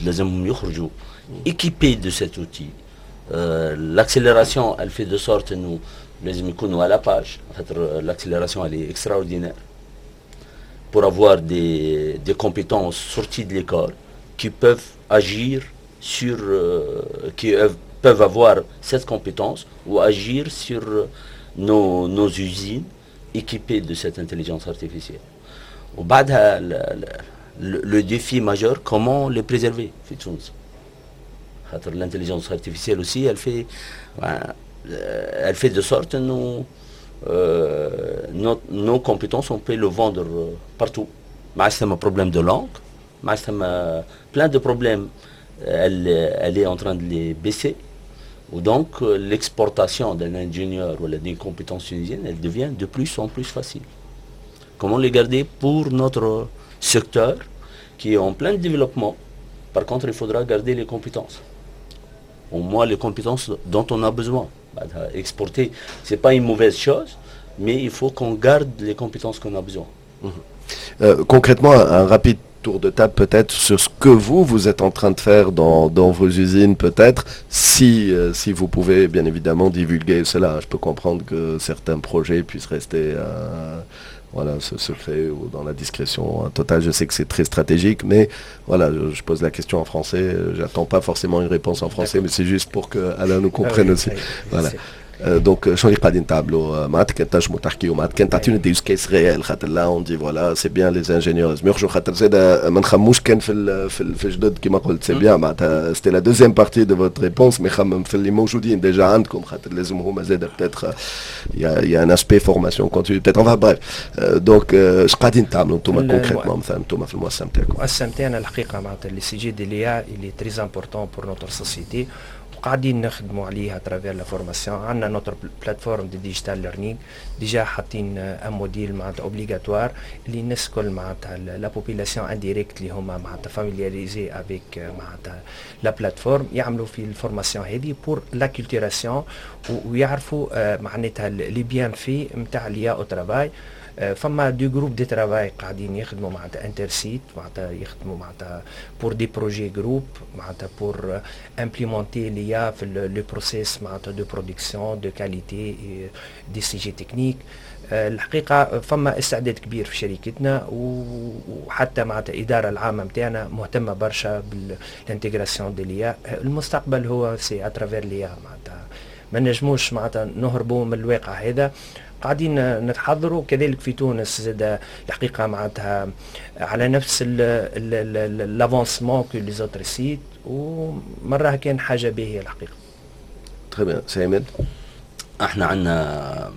équipés de cet outil. Euh, l'accélération, elle fait de sorte nous les nous à la page. En fait, l'accélération, elle est extraordinaire pour avoir des, des compétences sorties de l'école qui peuvent agir sur, euh, qui euh, peuvent avoir cette compétence ou agir sur nos, nos usines équipées de cette intelligence artificielle. Au bas le, le, le défi majeur, comment les préserver. L'intelligence artificielle aussi, elle fait, elle fait de sorte que nos, euh, nos, nos compétences, on peut le vendre partout. C'est un problème de langue, c'est plein de problèmes, elle, elle est en train de les baisser. Donc l'exportation d'un ingénieur ou d'une compétence tunisienne, elle devient de plus en plus facile. Comment les garder pour notre secteur qui est en plein développement? Par contre, il faudra garder les compétences. Au moins les compétences dont on a besoin. Exporter, ce n'est pas une mauvaise chose, mais il faut qu'on garde les compétences qu'on a besoin. Mmh. Euh, concrètement, un, un rapide tour de table peut-être sur ce que vous, vous êtes en train de faire dans, dans vos usines peut-être, si, euh, si vous pouvez bien évidemment divulguer cela. Je peux comprendre que certains projets puissent rester euh, voilà, ce secret ou dans la discrétion totale. Je sais que c'est très stratégique, mais voilà, je, je pose la question en français. J'attends pas forcément une réponse en français, mais c'est juste pour que Alain nous comprenne ah oui, aussi. Oui, voilà. Donc, شو اللي قاعدين تعملوا معناتها كان تنجموا تحكيوا معناتها كان تعطينا دي يوز كيس ريال خاطر لا اون دي فوالا سي بيان لي انجينيور لازم يخرجوا خاطر زاد ما نخموش كان في في في جدد كيما قلت سي بيان معناتها سيتي لا دوزيام بارتي دو فوت ريبونس مي خمم في اللي موجودين ديجا عندكم خاطر لازم هما زاد بتاتر يا يا ان اسبي فورماسيون كونتينيو بتاتر اون بريف دونك اش قاعدين تعملوا انتم كونكريتمون مثلا انتم في المؤسسه نتاعكم؟ المؤسسه نتاعنا الحقيقه معناتها لي سي جي دي ليا اللي تري امبورطون بور نوتر سوسيتي قاعدين نخدموا عليها ترافير لا فورماسيون. عندنا نوتر بلاتفورم دي ديجيتال ليرنينغ ديجا حاطين ان موديل معناتها اوبليغاتوار اللي الناس الكل معناتها لا بوبيلاسيون انديريكت اللي هما معناتها فاميلياريزي افيك معناتها لا بلاتفورم يعملوا في الفورماسيون هذه بور لاكولتوراسيون ويعرفوا معناتها لي بيان في نتاع ليا او ترافاي. فما دو جروب دي ترافاي قاعدين يخدموا معناتها انترسيت معناتها يخدموا معناتها بور دي بروجي جروب معناتها بور امبليمونتي ليا في لو بروسيس معناتها دو برودكسيون دو كاليتي دي سي جي تكنيك. الحقيقه فما استعداد كبير في شركتنا وحتى معناتها الاداره العامه نتاعنا مهتمه برشا بالانتجراسيون دي ليا. المستقبل هو سي اترافير ليا معناتها ما نجموش معناتها نهربوا من الواقع هذا. قاعدين نتحضروا كذلك في تونس زاد الحقيقه معناتها على نفس لافونسمون كو لي زوتر سيت ومره كان حاجه باهيه الحقيقه. تري بيان سامد. احنا عندنا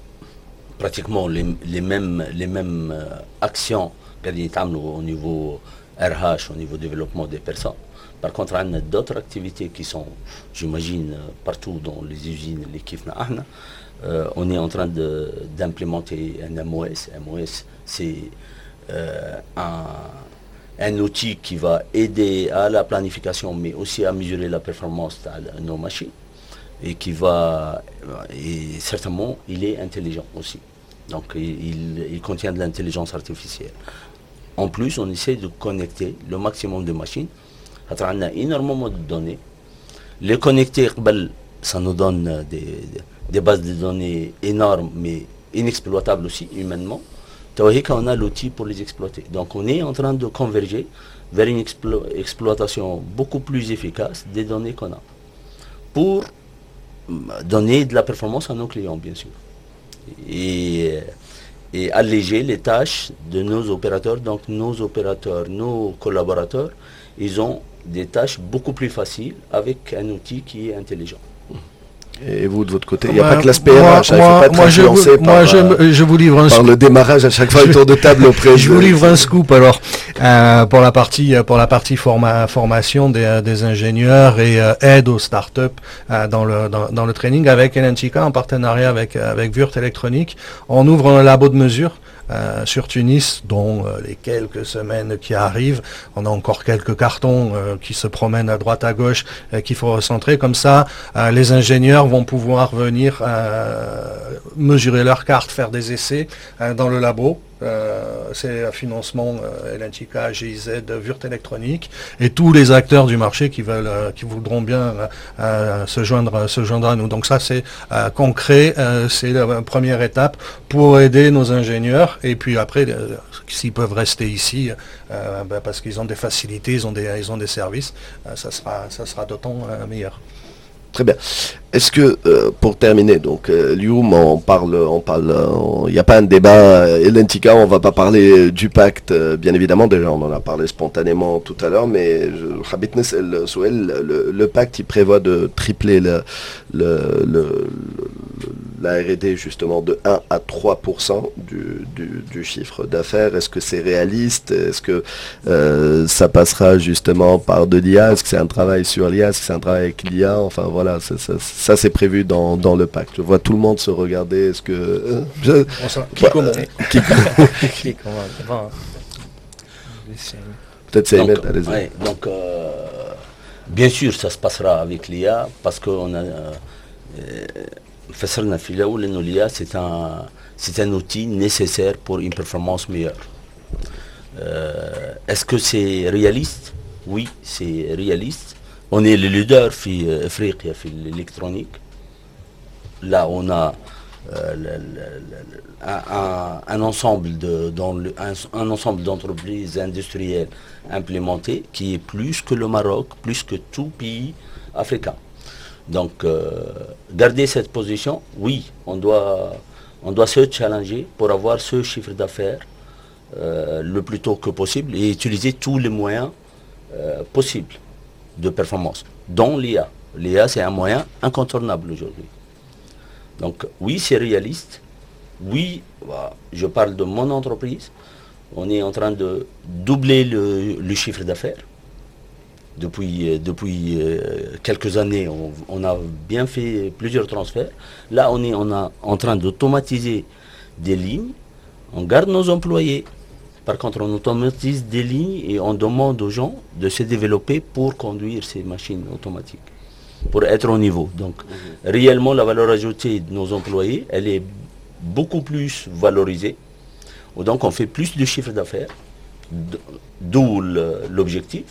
براتيكمون لي ميم لي ميم اكسيون قاعدين يتعملوا au niveau R H au niveau développement des personnes. Par contre, on a d'autres activités qui sont, j'imagine, partout dans les usines, les kifna ahna. Euh, on est en train d'implémenter un M O S. M O S, c'est euh, un, un outil qui va aider à la planification, mais aussi à mesurer la performance de nos machines. Et qui va, et certainement, il est intelligent aussi. Donc, il, il contient de l'intelligence artificielle. En plus, on essaie de connecter le maximum de machines. On a énormément de données. Les connecter, ça nous donne des, des bases de données énormes, mais inexploitables aussi, humainement. On a l'outil pour les exploiter. Donc on est en train de converger vers une explo exploitation beaucoup plus efficace des données qu'on a. Pour donner de la performance à nos clients, bien sûr. Et, et alléger les tâches de nos opérateurs. Donc nos opérateurs, nos collaborateurs, ils ont des tâches beaucoup plus faciles avec un outil qui est intelligent. Et vous, de votre côté, il n'y a pas que l'aspect R H, moi, il ne faut pas être moi, influencé je, par, moi, je, je vous livre un par le démarrage à chaque fois autour de table auprès je de... vous livre un scoop alors euh, pour la partie pour la partie forma, formation des, des ingénieurs et euh, aide aux startups euh, dans le dans, dans le training avec Elentica en partenariat avec avec Würth Électronique. On ouvre un labo de mesure Euh, sur Tunis, dont euh, les quelques semaines qui arrivent, on a encore quelques cartons euh, qui se promènent à droite à gauche, euh, qu'il faut recentrer. Comme ça, euh, les ingénieurs vont pouvoir venir euh, mesurer leurs cartes, faire des essais euh, dans le labo. Euh, c'est un financement euh, Elentica, G I Z, Würth Électronique et tous les acteurs du marché qui veulent, euh, qui voudront bien euh, euh, se joindre, se joindre à nous. Donc ça c'est euh, concret, euh, c'est la première étape pour aider nos ingénieurs et puis après euh, s'ils peuvent rester ici euh, ben, parce qu'ils ont des facilités, ils ont des, ils ont des services, euh, ça sera, ça sera d'autant euh, meilleur. Très bien. Est-ce que, euh, pour terminer, donc, euh, Lioum, on parle, on parle, il n'y a pas un débat, euh, Elentika, on va pas parler du pacte, euh, bien évidemment, déjà, on en a parlé spontanément tout à l'heure, mais je, le, le, le pacte, il prévoit de tripler le, le, le, le, la R et D, justement, de un à trois pour cent du, du, du chiffre d'affaires. Est-ce que c'est réaliste? Est-ce que euh, ça passera, justement, par de l'I A? Est-ce que c'est un travail sur l'I A? Est-ce que c'est un travail avec l'I A? Enfin, voilà, c'est ça. Ça, c'est prévu dans, dans le pacte. Je vois tout le monde se regarder. Est-ce que... Euh, je, qui commence Qui Qui commence bon. Peut-être c'est Ahmed, allez-y. Ouais, donc, euh, bien sûr, ça se passera avec l'I A, parce qu'on a... Euh, l'I A, c'est un, c'est un outil nécessaire pour une performance meilleure. Euh, est-ce que c'est réaliste? Oui, c'est réaliste. On est le leader في افريقيا في l'électronique. Là, on a euh, le, le, le, un, un ensemble de, dans le, un, un ensemble d'entreprises industrielles implémentées qui est plus que le Maroc, plus que tout pays africain. Donc, euh, garder cette position, oui, on doit, on doit se challenger pour avoir ce chiffre d'affaires euh, le plus tôt que possible et utiliser tous les moyens euh, possibles de performance, dont l'I A. L'I A, c'est un moyen incontournable aujourd'hui. Donc, oui, c'est réaliste. Oui, bah, je parle de mon entreprise. On est en train de doubler le, le chiffre d'affaires. Depuis, depuis euh, quelques années, on, on a bien fait plusieurs transferts. Là, on est on a, en train d'automatiser des lignes. On garde nos employés. Par contre, on automatise des lignes et on demande aux gens de se développer pour conduire ces machines automatiques, pour être au niveau. Donc, mmh. réellement, la valeur ajoutée de nos employés, elle est beaucoup plus valorisée. Donc, on fait plus de chiffre d'affaires, d'où l'objectif,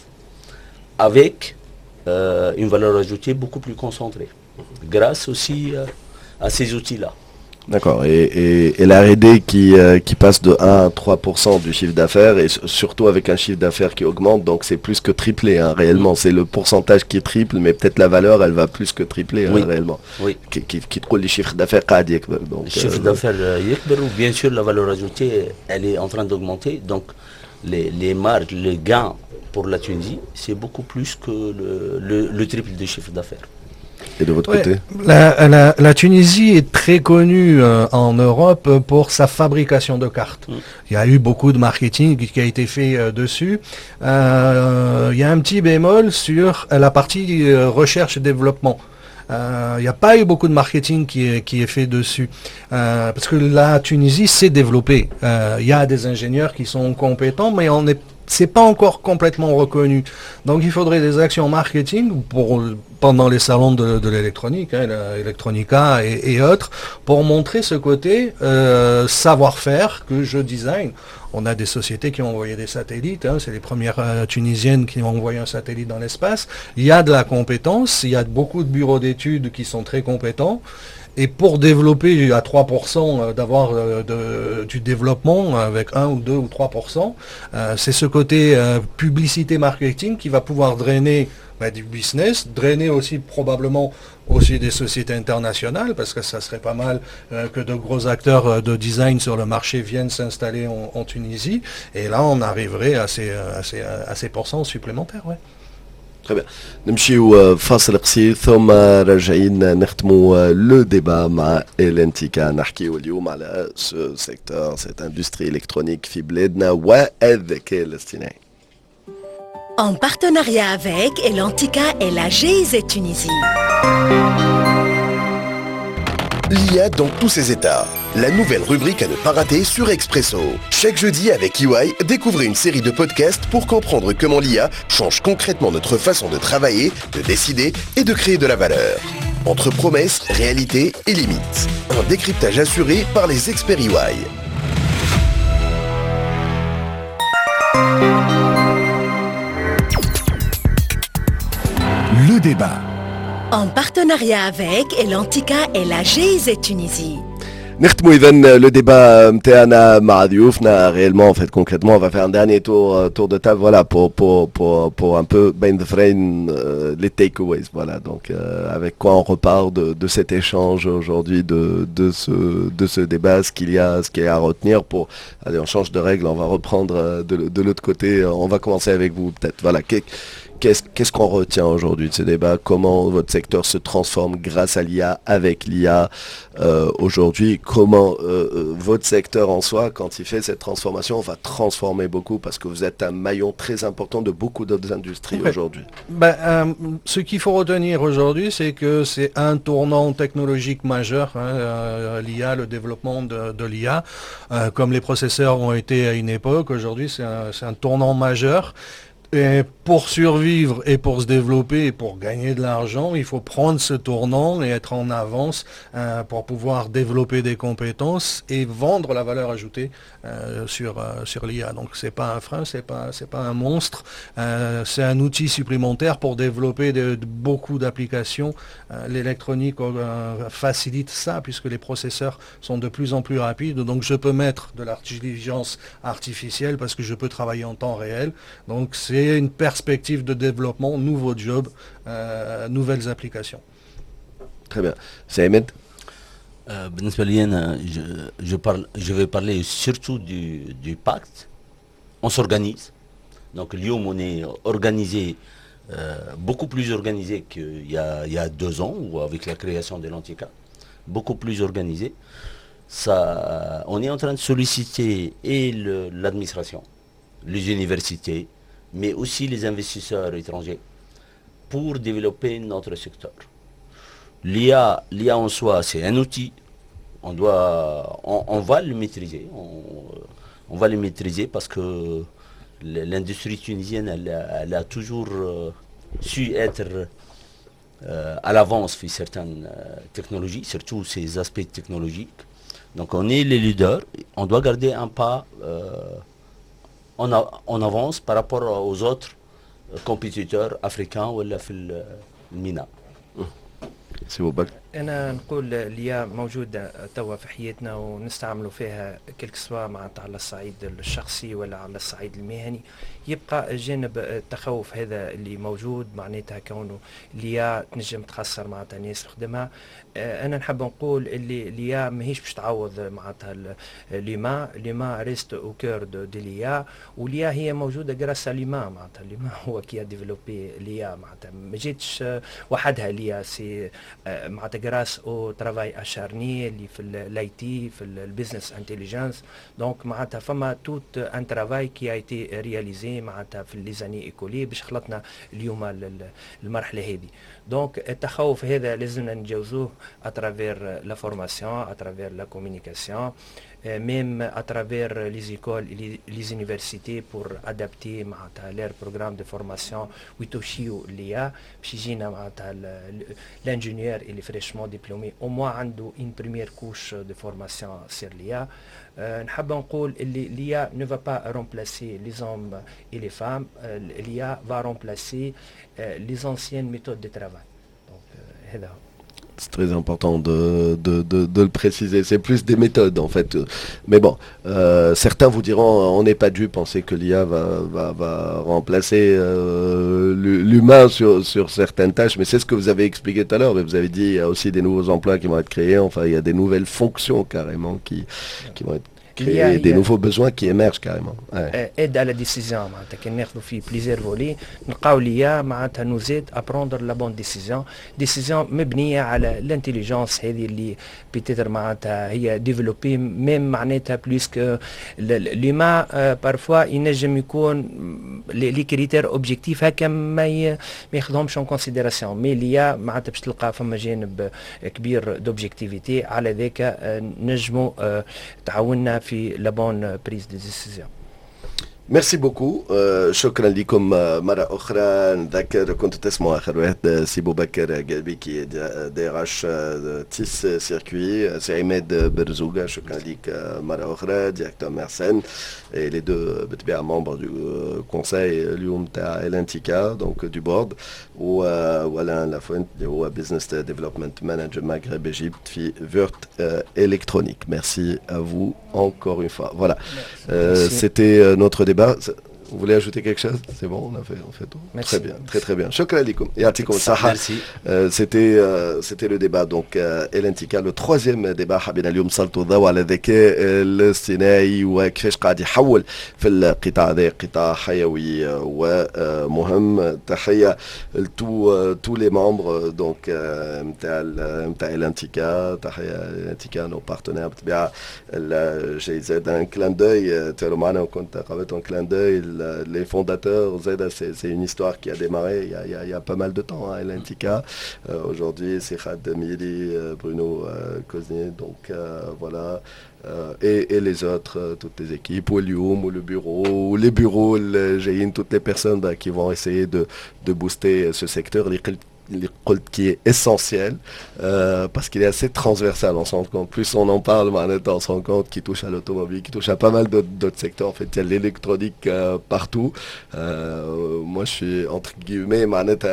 avec euh, une valeur ajoutée beaucoup plus concentrée, grâce aussi euh, à ces outils-là. D'accord, et, et, et la R et D qui, euh, qui passe de un à trois pour cent du chiffre d'affaires, et surtout avec un chiffre d'affaires qui augmente, donc c'est plus que triplé, hein, réellement. C'est le pourcentage qui triple, mais peut-être la valeur, elle va plus que tripler, hein, oui. réellement. Oui. Qui, qui, qui trouve les chiffres d'affaires cardiaques. Le chiffre euh, d'affaires, euh, bien sûr, la valeur ajoutée, elle est en train d'augmenter, donc les, les marges, les gains pour la Tunisie, c'est beaucoup plus que le, le, le triple du chiffre d'affaires. Et de votre ouais, côté la, la, la Tunisie est très connue euh, en Europe pour sa fabrication de cartes. Mm. Il y a eu beaucoup de marketing qui a été fait euh, dessus. Euh, il y a un petit bémol sur la partie euh, recherche et développement. Il euh, n'y a pas eu beaucoup de marketing qui est, qui est fait dessus. Euh, parce que la Tunisie s'est développée. Il euh, y a des ingénieurs qui sont compétents, mais on est c'est pas encore complètement reconnu. Donc il faudrait des actions marketing pour, pendant les salons de, de l'électronique, hein, l'Electronica et, et autres, pour montrer ce côté euh, savoir-faire que je design. On a des sociétés qui ont envoyé des satellites, hein, c'est les premières euh, tunisiennes qui ont envoyé un satellite dans l'espace. Il y a de la compétence, il y a beaucoup de bureaux d'études qui sont très compétents. Et pour développer à trois pour cent, d'avoir euh, de, du développement avec un ou deux ou trois pour cent, euh, c'est ce côté euh, publicité marketing qui va pouvoir drainer bah, du business, drainer aussi probablement aussi des sociétés internationales, parce que ça serait pas mal euh, que de gros acteurs euh, de design sur le marché viennent s'installer en, en Tunisie. Et là, on arriverait à ces, à ces, à ces pourcents supplémentaires. Ouais. Très bien. نمشيو فاصل قصير ثم راجعين نختموا لو ديبا مع إلانتيكا نحكيو اليوم على ce secteur, cette industrie électronique في بلادنا والذكاء الاصطناعي. En partenariat avec Elantica et la G I Z Tunisie. L'I A dans tous ses états. La nouvelle rubrique à ne pas rater sur Expresso. Chaque jeudi avec E Y, découvrez une série de podcasts pour comprendre comment l'I A change concrètement notre façon de travailler, de décider et de créer de la valeur. Entre promesses, réalité et limites. Un décryptage assuré par les experts E Y. Le débat. En partenariat avec Elantica et la G I Z Tunisie. نختموا اذا le débat نتاعنا مع ضيوفنا réellement en fait concrètement on va faire un dernier tour euh, tour de table voilà pour pour pour pour un peu بين the frame euh, les takeaways voilà donc euh, avec quoi on repart de de cet échange aujourd'hui de de ce de ce débat, ce qu'il y a ce qu'il y a à retenir pour allez on change de règle, on va reprendre euh, de de l'autre côté, on va commencer avec vous peut-être voilà. Qu'est-ce, qu'est-ce qu'on retient aujourd'hui de ce débat? Comment votre secteur se transforme grâce à l'I A, avec l'I A euh, aujourd'hui? Comment euh, votre secteur en soi, quand il fait cette transformation, va transformer beaucoup parce que vous êtes un maillon très important de beaucoup d'autres industries ouais. aujourd'hui. Ben, euh, ce qu'il faut retenir aujourd'hui, c'est que c'est un tournant technologique majeur, hein, euh, l'I A, le développement de, de l'I A. Euh, comme les processeurs ont été à une époque, aujourd'hui c'est un, c'est un tournant majeur. Et pour survivre et pour se développer et pour gagner de l'argent, il faut prendre ce tournant et être en avance euh, pour pouvoir développer des compétences et vendre la valeur ajoutée euh, sur euh, sur l'I A. Donc c'est pas un frein, c'est pas c'est pas un monstre, euh, c'est un outil supplémentaire pour développer de, de beaucoup d'applications. Euh, l'électronique euh, facilite ça puisque les processeurs sont de plus en plus rapides. Donc je peux mettre de l'intelligence artificielle parce que je peux travailler en temps réel. Donc c'est une perspective de développement, nouveaux jobs, euh, nouvelles applications. Très bien. C'est Ahmed. Euh, je, je, parle, je vais parler surtout du, du pacte. On s'organise. Donc Lyon, on est organisé, euh, beaucoup plus organisé qu'il y a, il y a deux ans, ou avec la création de l'Antica. Beaucoup plus organisé. Ça, on est en train de solliciter et le, l'administration, les universités, mais aussi les investisseurs étrangers, pour développer notre secteur. L'I A, l'I A en soi, c'est un outil, on, doit, on, on va le maîtriser, on, on va le maîtriser parce que l'industrie tunisienne, elle a, elle a toujours euh, su être euh, à l'avance sur certaines euh, technologies, surtout ces aspects technologiques. Donc on est les leaders, on doit garder un pas euh, On, a, on avance par rapport aux autres compétiteurs africains ولا في المينا. سي بوبك. انا نقول اليا موجوده توا في حياتنا ونستعملوا فيها كلك سوا معناتها على الصعيد الشخصي ولا على الصعيد المهني. يبقى جانب التخوف هذا اللي موجود معناتها كونه اليا تنجم تخسر معناتها ناس خدمها. انا نحب نقول اللي اليا ماهيش باش تعوض معناتها ليما ليما ريست او كور دو ليا واليا هي موجوده جراس ليما معناتها ليما هو كي ديفلوبي ليا معناتها ما جاتش وحدها ليا سي معناتها grâce au travail acharné اللي في الاي تي في البيزنس انتليجنس. دونك معناتها فما توت ان ترافاي كي ايتي رياليزي معناتها في لي زاني ايكولي باش خلطنا اليوم المرحله هذه. دونك التخوف هذا لازمنا نتجاوزوه اترافير لا فورماسيون اترافير لا كومونيكاسيون même à travers les écoles et les, les universités pour adapter leur programme de formation ويتوشيو l'I A باش يجينا معناتها l'ingénieur et les fraîchement diplômés au moins عنده une première couche de formation sur l'I A. Euh, نحب نقول اللي l'I A ne va pas remplacer les hommes et les femmes, euh, l'I A va remplacer euh, les anciennes méthodes de travail. Donc euh, هذا C'est très important de, de, de, de le préciser. C'est plus des méthodes en fait. Mais bon, euh, certains vous diront on n'est pas dû penser que l'I A va, va, va remplacer euh, l'humain sur, sur certaines tâches. Mais c'est ce que vous avez expliqué tout à l'heure. Mais vous avez dit il y a aussi des nouveaux emplois qui vont être créés. Enfin, il y a des nouvelles fonctions carrément qui, qui vont être créées, des nouveaux besoins qui émergent carrément. Aide à la décision. كان ناخذوا فيه بليزير فولي نلقاو ليا معناتها نوزيد ابروندر لا بون ديسيزيون ديسيزيون مبنيه على الانتيليجنس هذه اللي بيتيتر معناتها هي ديفلوبي ميم معناتها بلوس كو ليما بارفوا ينجم يكون لي كريتير اوبجيكتيف هكا ما ما ياخذهمش اون كونسيديراسيون مي ليا معناتها باش تلقى فما جانب كبير دوبجيكتيفيتي على ذاك نجموا تعاوننا في لا بون بريز دي ديسيزيون. ميرسي بوكو شكرا لكم مرة أخرى. نذكر كنت تسمعوا آخر واحد سي بوبكر قلبي كي دي اش تيس سيركوي، سي عماد برزوقة شكرا لك مرة أخرى ديريكتور ميرسين et les deux بالطبيعة membres du conseil اليوم تاع الانتيكا دونك du board ولا لافوينت اللي هو business development manager Maghreb Égypte في Vurt Electronique. Merci à vous encore une fois. Voilà, euh, c'était notre débat. Vous voulez ajouter quelque chose? C'est bon, on a fait, on fait tout. Merci. Très bien, très très bien. Shukran likoum. Yatikum saha. Merci. Euh, C'était euh, c'était le débat donc El Intika, le troisième débat. حبينا اليوم نسلطوا الضوء على الذكاء الاصطناعي وكيفاش قاعد يحول في القطاع هذا قطاع حيوي ومهم. تحية لتو tous les membres donc نتاع نتاع El Intika. تحية El Intika nos partenaires بالطبيعة الجائزة. Un clin d'œil تاعو معنا وكنت قابلت un clin d'œil les fondateurs. Zeda, c'est, c'est une histoire qui a démarré il y a, il y a, il y a pas mal de temps à hein, El Intika. Euh, aujourd'hui, c'est Khad Mili, euh, Bruno euh, Cosnier, donc euh, voilà. Euh, et, et les autres, euh, toutes les équipes, ou Lyoum, ou le bureau, ou les bureaux, le G I N, toutes les personnes bah, qui vont essayer de, de booster ce secteur. Les qui est essentiel euh, parce qu'il est assez transversal. On se rend compte, plus on en parle, on se rend compte qu'il touche à l'automobile, qu'il touche à pas mal d'autres, d'autres secteurs. En fait, il y a l'électronique euh, partout. Euh, moi, je suis entre guillemets,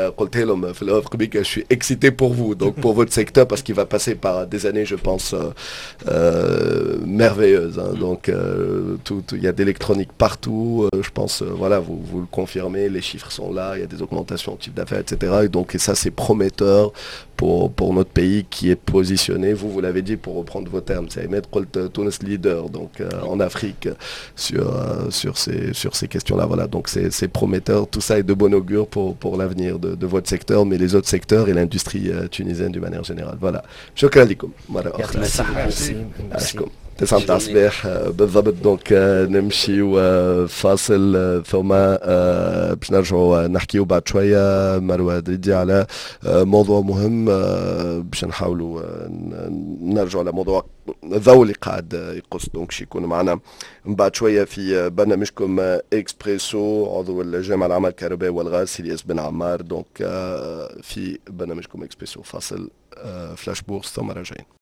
je suis excité pour vous, donc pour votre secteur, parce qu'il va passer par des années, je pense, euh, euh, merveilleuses. Hein. Donc, euh, tout, tout, il y a d'électronique partout. Euh, je pense, euh, voilà, vous, vous le confirmez, les chiffres sont là, il y a des augmentations de chiffre d'affaires, et cetera. Et donc, et ça, c'est prometteur pour, pour notre pays qui est positionné, vous, vous l'avez dit, pour reprendre vos termes, c'est Ahmed Tunis leader donc, euh, en Afrique sur, euh, sur, ces, sur ces questions-là. Voilà, donc c'est, c'est prometteur. Tout ça est de bon augure pour, pour l'avenir de, de votre secteur, mais les autres secteurs et l'industrie euh, tunisienne d'une manière générale. Voilà. Shukran likum. Merci. Merci. تسعة متاع الصباح بالضبط. دونك نمشيو فاصل ثم باش نرجعوا نحكيو بعد شويه مروه دريدي على موضوع مهم باش نحاولوا نرجعوا على موضوع ذو اللي قاعد يقص. دونك شي يكون معنا من بعد شويه في برنامجكم اكسبريسو عضو الجامعه العامه الكهرباء والغاز سيلياس بن عمار. دونك في برنامجكم اكسبريسو فاصل فلاش بورس ثم راجعين.